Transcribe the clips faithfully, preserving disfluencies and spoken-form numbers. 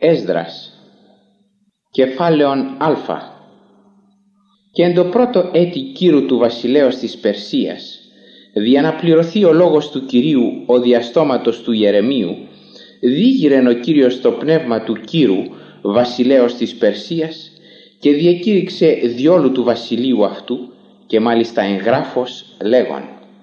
Έσδρας, κεφάλαιον Α. Και εν το πρώτο έτη κύρου του βασιλέως της Περσίας, δια να πληρωθεί ο λόγος του Κυρίου ο διαστόματος του Ιερεμίου, δίγηρεν ο Κύριος το πνεύμα του Κύρου, βασιλέως της Περσίας, και διακήρυξε διόλου του βασιλείου αυτού, και μάλιστα εγγράφος λέγον: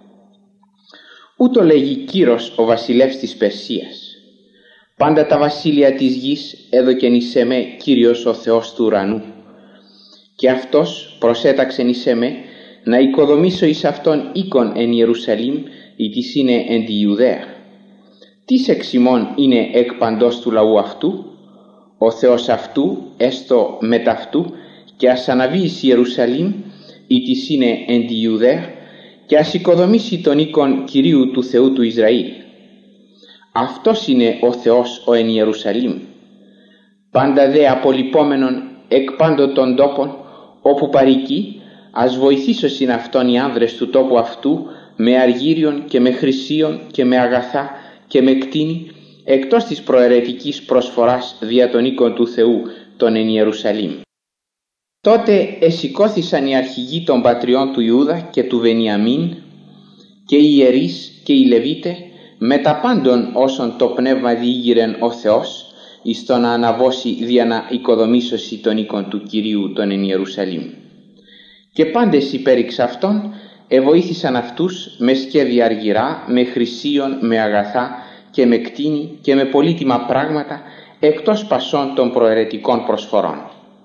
ούτω λέγει Κύρος ο βασιλεύς της Περσίας, πάντα τα βασίλεια της γης έδωκεν εις εμέ Κύριος ο Θεός του ουρανού, και αυτός προσέταξεν εις εμέ να οικοδομήσω εις αυτόν οίκον εν Ιερουσαλήμ, η της είναι εν τη Ιουδαία. Τις εξ ημών είναι εκ παντός του λαού αυτού, ο Θεός αυτού έστω μεταυτού, και ας αναβεί εις Ιερουσαλήμ, η της είναι εν τη Ιουδαία, και ας οικοδομήσει τον οίκον Κυρίου του Θεού του Ισραήλ. Αυτός είναι ο Θεός ο εν Ιερουσαλήμ. Πάντα δε απολυπόμενον εκ πάντων των τόπων, όπου παροικεί, ας βοηθήσω συν αυτόν οι άνδρες του τόπου αυτού, με αργύριον και με χρυσίον και με αγαθά και με κτήνη, εκτός της προαιρετικής προσφοράς δια των οίκων του Θεού των εν Ιερουσαλήμ. Τότε εσηκώθησαν οι αρχηγοί των πατριών του Ιούδα και του Βενιαμίν, και οι ιερείς και οι Λεβίτε, με τα πάντων όσων το πνεύμα διήγηρεν ο Θεός, εις το να αναβώσει δια να οικοδομήσωση των οίκων του Κυρίου των εν Ιερουσαλήμ. Και πάντες υπέρ εξ αυτών εβοήθησαν αυτούς με σκεύη αργυρά, με χρυσίον, με αγαθά και με κτήνη και με πολύτιμα πράγματα, εκτός πασών των προαιρετικών προσφορών.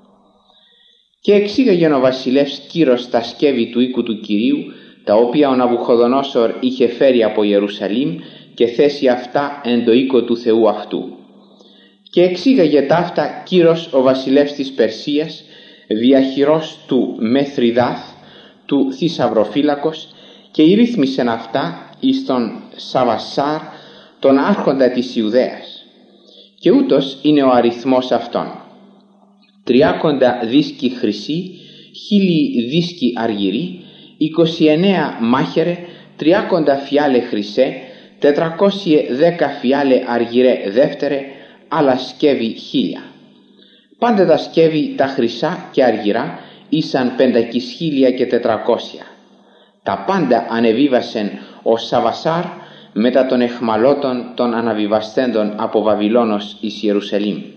Και εξήγαγεν ο βασιλεύς Κύρος τα σκεύη του οίκου του Κυρίου, τα οποία ο Ναβουχοδονόσορ είχε φέρει από Ιερουσαλήμ, και θέσει αυτά εν το οίκο του Θεού αυτού. Και εξήγαγε ταύτα Κύρος ο βασιλεύς της Περσίας, διαχειρός του Μεθριδάθ, του θησαυροφύλακος, και ηρύθμισεν αυτά εις τον Σαβασάρ, τον άρχοντα της Ιουδαίας. Και ούτως είναι ο αριθμός αυτών: τριάκοντα δίσκοι χρυσή, χίλιοι δίσκοι αργυροί, είκοσι εννέα μάχαιρε, τριάκοντα φιάλε χρυσέ, τετρακόσιε δέκα φιάλε αργυρέ δεύτερε, άλλα σκεύη χίλια. Πάντα τα σκεύη τα χρυσά και αργυρά ήσαν πεντακισχίλια και τετρακόσια. Τα πάντα ανεβίβασεν ο Σαβασάρ μετά των εχμαλώτων των αναβιβαστέντων από Βαβυλώνος εις Ιερουσαλήμ.